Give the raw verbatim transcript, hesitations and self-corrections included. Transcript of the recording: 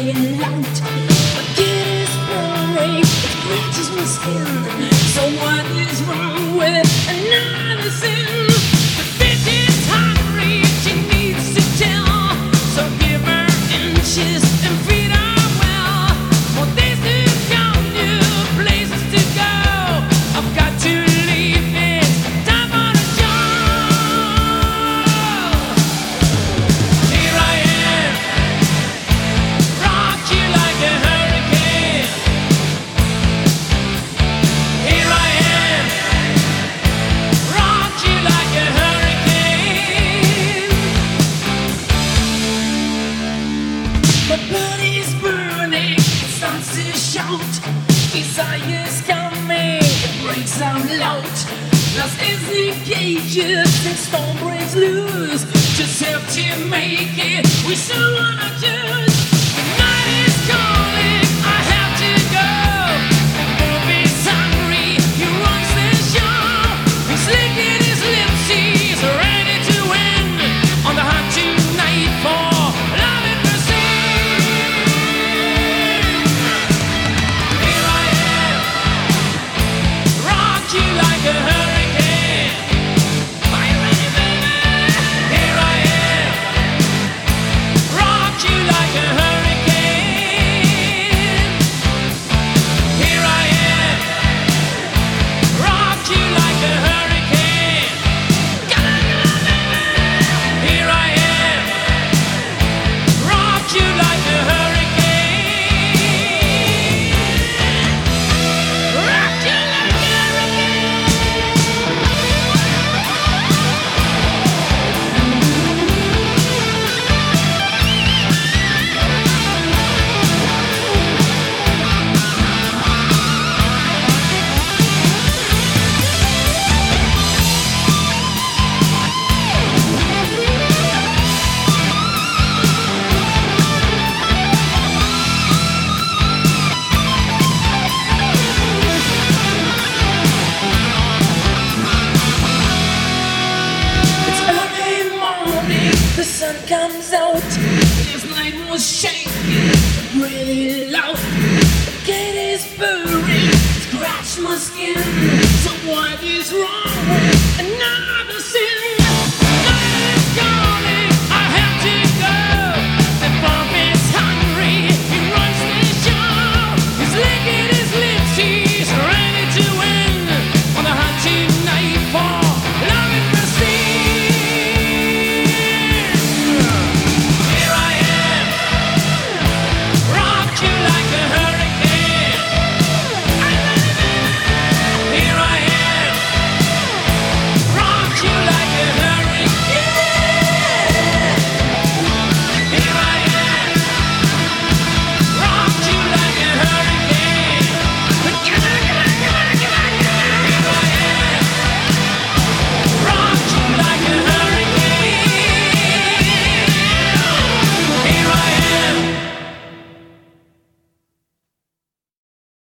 crying out. Forget his boring, it scratches my skin. So what is wrong with another sin? The bitch is hungry, she needs to tell. So give her inches and feed her well. More days to count, new places to go. I've got to leave, it's time for the show. Here I am, rock you like a hurricane. Here I am, rock you like a hurricane. My blood is burning, it starts to shout. Desire's coming, it breaks out loud. Lost is the cages, and storm breaks loose. Just have to make it, we still wanna choose. The night is calling, I have to go. Bobby's hungry, he runs the show. He's licking his lips, he's ready to win. On the hunt tonight for love and mercy. Here I am, rock you like a hurricane. Are you ready, baby? Here I am, rock you like a hurricane. Here I am, rock you like a hurricane. Come on, come on, baby. Here I am, rock you like a hurricane. Rock you like a hurricane. It's early morning, the sun comes out. This night was shaking, really loud. The gate is burning, scratch my skin. So what is wrong with another